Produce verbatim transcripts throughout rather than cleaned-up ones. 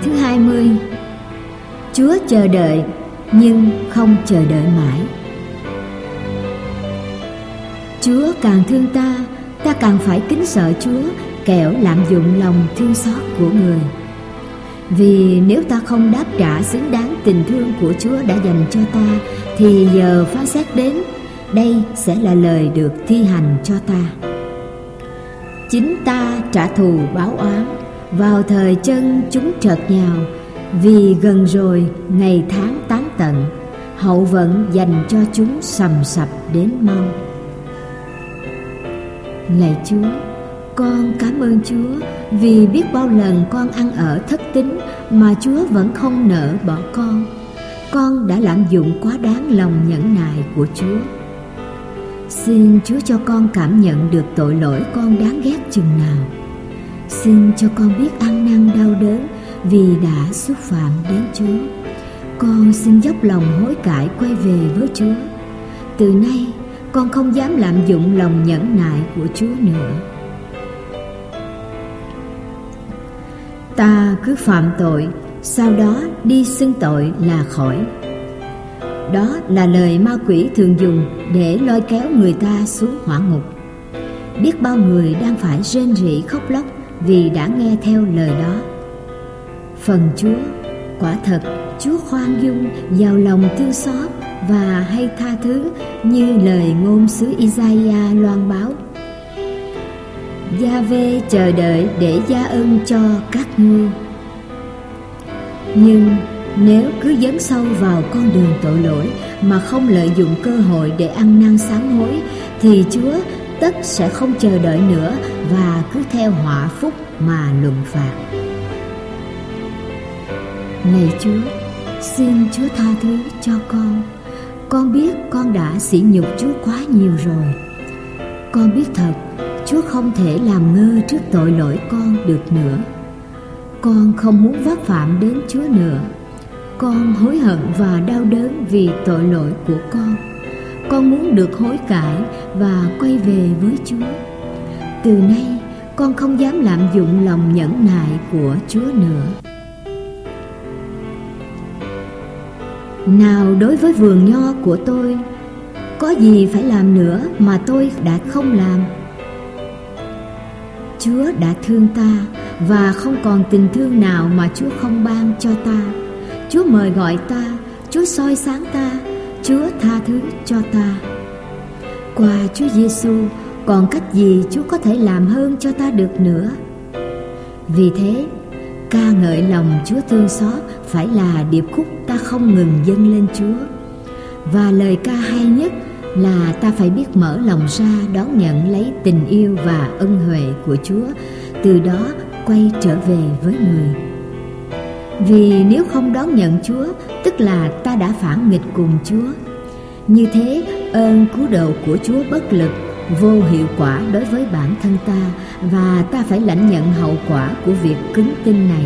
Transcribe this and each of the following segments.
thứ hai mươi. Chúa chờ đợi nhưng không chờ đợi mãi. Chúa càng thương ta, ta càng phải kính sợ Chúa, kẻo lạm dụng lòng thương xót của người. Vì nếu ta không đáp trả xứng đáng tình thương của Chúa đã dành cho ta, thì giờ phán xét đến, đây sẽ là lời được thi hành cho ta. Chính ta trả thù báo oán, vào thời chân chúng chợt nhào. Vì gần rồi ngày tháng tán tận, hậu vận dành cho chúng sầm sập đến mau. Lạy Chúa, con cảm ơn Chúa vì biết bao lần con ăn ở thất tín mà Chúa vẫn không nỡ bỏ con. Con đã lạm dụng quá đáng lòng nhẫn nại của Chúa. Xin Chúa cho con cảm nhận được tội lỗi con đáng ghét chừng nào. Xin cho con biết ăn năn đau đớn vì đã xúc phạm đến Chúa. Con xin dốc lòng hối cải quay về với Chúa. Từ nay con không dám lạm dụng lòng nhẫn nại của Chúa nữa. Ta cứ phạm tội, sau đó đi xưng tội là khỏi. Đó là lời ma quỷ thường dùng để lôi kéo người ta xuống hỏa ngục. Biết bao người đang phải rên rỉ khóc lóc vì đã nghe theo lời đó. Phần Chúa, quả thật Chúa khoan dung, giàu lòng thương xót và hay tha thứ, như lời ngôn sứ Isaiah loan báo. Gia-vê chờ đợi để gia ân cho các ngươi. Nhưng nếu cứ dấn sâu vào con đường tội lỗi mà không lợi dụng cơ hội để ăn năn sám hối, thì Chúa tất sẽ không chờ đợi nữa và cứ theo họa phúc mà luận phạt. Này Chúa, xin Chúa tha thứ cho con. Con biết con đã sỉ nhục Chúa quá nhiều rồi. Con biết thật Chúa không thể làm ngơ trước tội lỗi con được nữa. Con không muốn vấp phạm đến Chúa nữa. Con hối hận và đau đớn vì tội lỗi của con. Con muốn được hối cải và quay về với Chúa. Từ nay con không dám lạm dụng lòng nhẫn nại của Chúa nữa. Nào đối với vườn nho của tôi, có gì phải làm nữa mà tôi đã không làm? Chúa đã thương ta và không còn tình thương nào mà Chúa không ban cho ta. Chúa mời gọi ta, Chúa soi sáng ta, Chúa tha thứ cho ta. Qua Chúa Giêsu, còn cách gì Chúa có thể làm hơn cho ta được nữa? Vì thế, ca ngợi lòng Chúa thương xót phải là điệp khúc ta không ngừng dâng lên Chúa. Và lời ca hay nhất là ta phải biết mở lòng ra đón nhận lấy tình yêu và ân huệ của Chúa, từ đó quay trở về với người. Vì nếu không đón nhận Chúa, tức là ta đã phản nghịch cùng Chúa. Như thế, ơn cứu độ của Chúa bất lực, vô hiệu quả đối với bản thân ta, và ta phải lãnh nhận hậu quả của việc cứng tin này.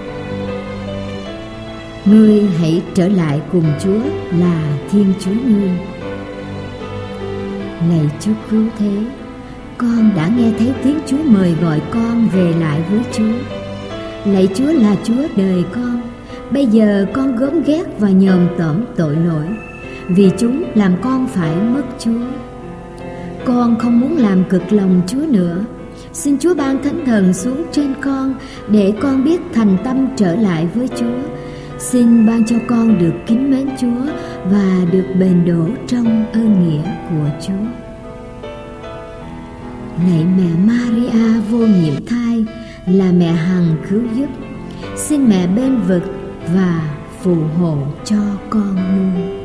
Ngươi hãy trở lại cùng Chúa là Thiên Chúa ngươi. Lạy Chúa cứu thế, con đã nghe thấy tiếng Chúa mời gọi con về lại với Chúa. Lạy Chúa là Chúa đời con. Bây giờ con gớm ghét và nhòm tởm tội lỗi, vì chúng làm con phải mất Chúa. Con không muốn làm cực lòng Chúa nữa. Xin Chúa ban Thánh Thần xuống trên con, để con biết thành tâm trở lại với Chúa. Xin ban cho con được kính mến Chúa và được bền đổ trong ơn nghĩa của Chúa. Lạy mẹ Maria vô nhiễm thai, là mẹ hằng cứu giúp, xin mẹ bên vực và phù hộ cho con luôn.